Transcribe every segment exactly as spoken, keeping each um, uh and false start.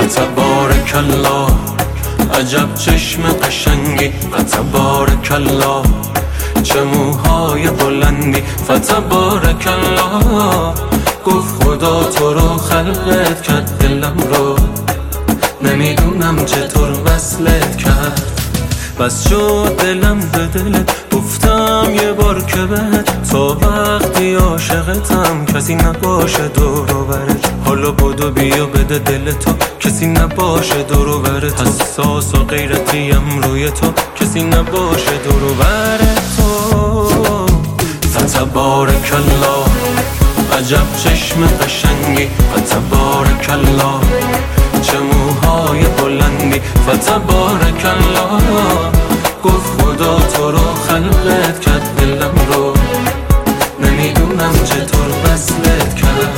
فتبارک الله، عجب چشم قشنگی، فتبارک الله، چه موهای بلندی، فتبارک الله. گفت خدا تو رو خلقت کرد، دلم رو نمیدونم چطور وصلت کرد. بس شد دلم به دلت، گفتم یه بار که بهت، تا وقتی عاشقتم کسی نباشه دور و برت. حالا بدو بیا بده دل تو، کسی نباشه دور و برت. حساس و غیرتیم روی تو، کسی نباشه دور و برت تو. فتبارک الله، عجب چشم قشنگی، فتبارک الله، چه موهای بلندی، فتبارک الله. گفت خدا تو رو خلقت کرد، دلم رو نمیدونم چطور وصلت کرد.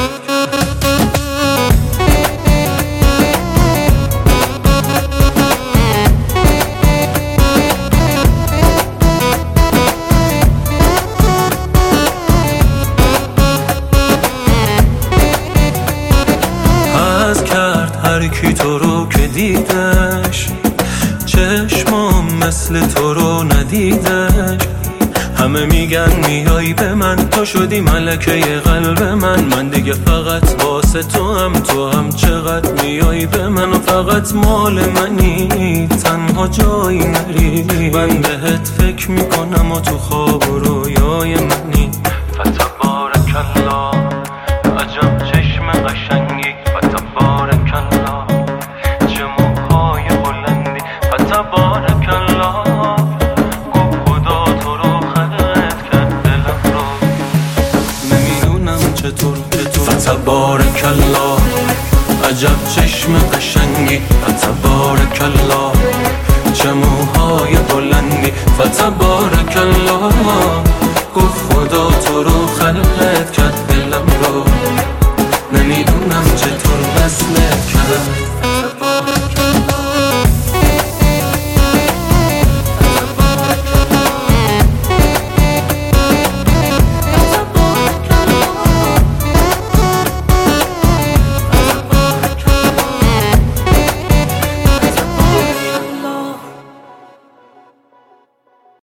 از کرد هر کی تو رو که دیدش، چشمام مثل تو رو ندیدش. همه میگن میای به من، تو شدی ملکه قلب من. من دیگه فقط واسه تو هم، تو هم چقدر میای به من و فقط مال منی، تنها جایی نری. من بهت فکر میکنم و تو خواب و رویای منی. فتبارک الله، عجب چشم قشنگی، فتبارک الله، چه موهای بلندی، فتبارک الله. گفت خدا تو رو خلقت کرد، دلم رو نمیدونم چطور چطور. فتبارک الله، عجب چشم قشنگی، فتبارک الله، چه موهای بلندی، فتبارک الله. گفت خدا تو رو خلقت کرد، دلم رو نمیدونم چطور.